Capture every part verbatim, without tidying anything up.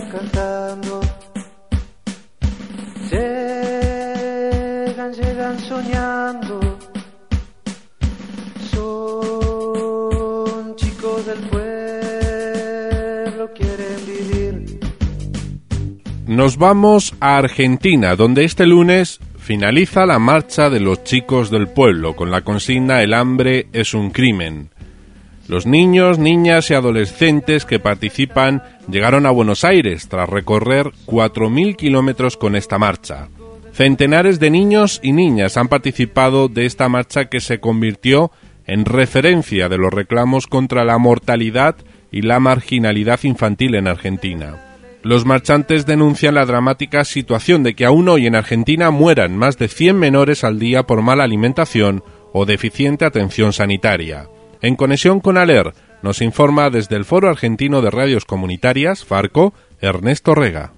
cantando. Llegan, llegan soñando. Son chicos del pueblo, quieren vivir. Nos vamos a Argentina, donde este lunes finaliza la marcha de los chicos del pueblo con la consigna "El hambre es un crimen". Los niños, niñas y adolescentes que participan llegaron a Buenos Aires tras recorrer cuatro mil kilómetros con esta marcha. Centenares de niños y niñas han participado de esta marcha que se convirtió en referencia de los reclamos contra la mortalidad y la marginalidad infantil en Argentina. Los marchantes denuncian la dramática situación de que aún hoy en Argentina mueran más de cien menores al día por mala alimentación o deficiente atención sanitaria. En conexión con ALER, nos informa desde el Foro Argentino de Radios Comunitarias, Farco, Ernesto Rega.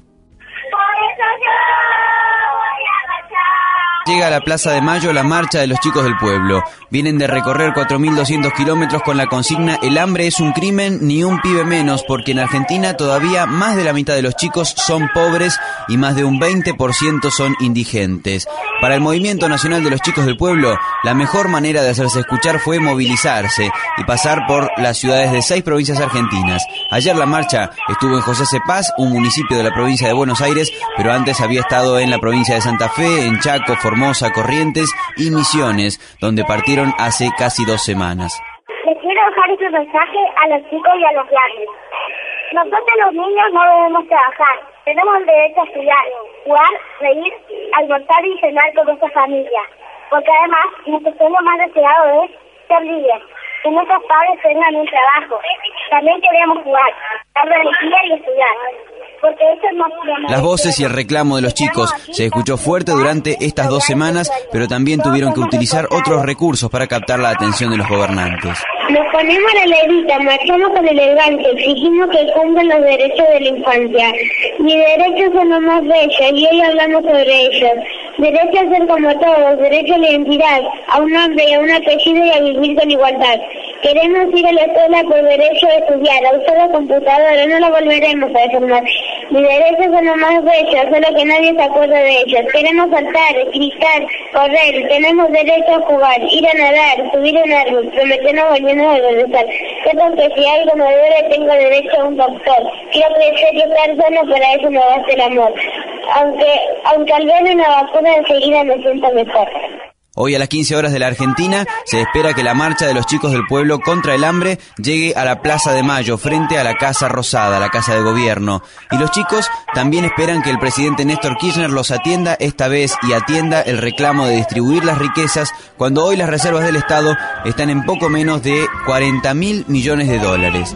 Llega a la Plaza de Mayo la marcha de los chicos del pueblo. Vienen de recorrer cuatro mil doscientos kilómetros con la consigna "El hambre es un crimen, ni un pibe menos", porque en Argentina todavía más de la mitad de los chicos son pobres y más de un veinte por ciento son indigentes. Para el Movimiento Nacional de los Chicos del Pueblo, la mejor manera de hacerse escuchar fue movilizarse y pasar por las ciudades de seis provincias argentinas. Ayer la marcha estuvo en José Cepaz, un municipio de la provincia de Buenos Aires, pero antes había estado en la provincia de Santa Fe, en Chaco, Formosa, Corrientes y Misiones, donde partieron hace casi dos semanas. Les quiero dejar este mensaje a los chicos y a los grandes. Nosotros los niños no debemos trabajar, tenemos el derecho a estudiar, jugar, reír, almorzar y cenar con nuestra familia, porque además nuestro sueño más deseado es ser libres, que nuestros padres tengan un trabajo. También queremos jugar, dar energía y estudiar. Porque eso no... Las voces y el reclamo de los chicos se escuchó fuerte durante estas dos semanas, pero también tuvieron que utilizar otros recursos para captar la atención de los gobernantes. Nos ponemos la levita, marchamos con elegancia, exigimos que cumplan los derechos de la infancia. Mis derechos son los más bellos y hoy hablamos sobre ellos. Derecho a ser como todos, derecho a la identidad, a un nombre y a un apellido y a vivir con igualdad. Queremos ir a la escuela por derecho a estudiar, a usar la computadora, no la volveremos a deformar. Mis derechos son los más bellos, solo que nadie se acuerda de ellos. Queremos saltar, gritar, correr, tenemos derecho a jugar, ir a nadar, subir un árbol, prometer no volvernos a regresar. Sepan que si algo me duele, tengo derecho a un doctor. Quiero crecer y estar sano, para eso me basta el amor. Aunque, aunque al ver una vacuna enseguida me sienta mejor. Hoy a las quince horas de la Argentina se espera que la marcha de los chicos del pueblo contra el hambre llegue a la Plaza de Mayo, frente a la Casa Rosada, la Casa de Gobierno. Y los chicos también esperan que el presidente Néstor Kirchner los atienda esta vez y atienda el reclamo de distribuir las riquezas, cuando hoy las reservas del Estado están en poco menos de cuarenta mil millones de dólares.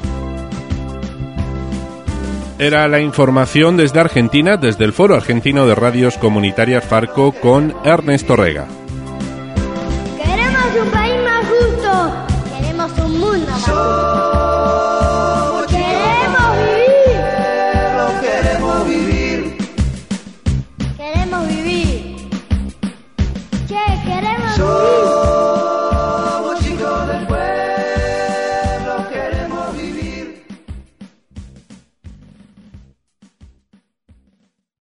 Era la información desde Argentina, desde el Foro Argentino de Radios Comunitarias Farco, con Ernesto Rega. Queremos un país más justo. Queremos un mundo más justo.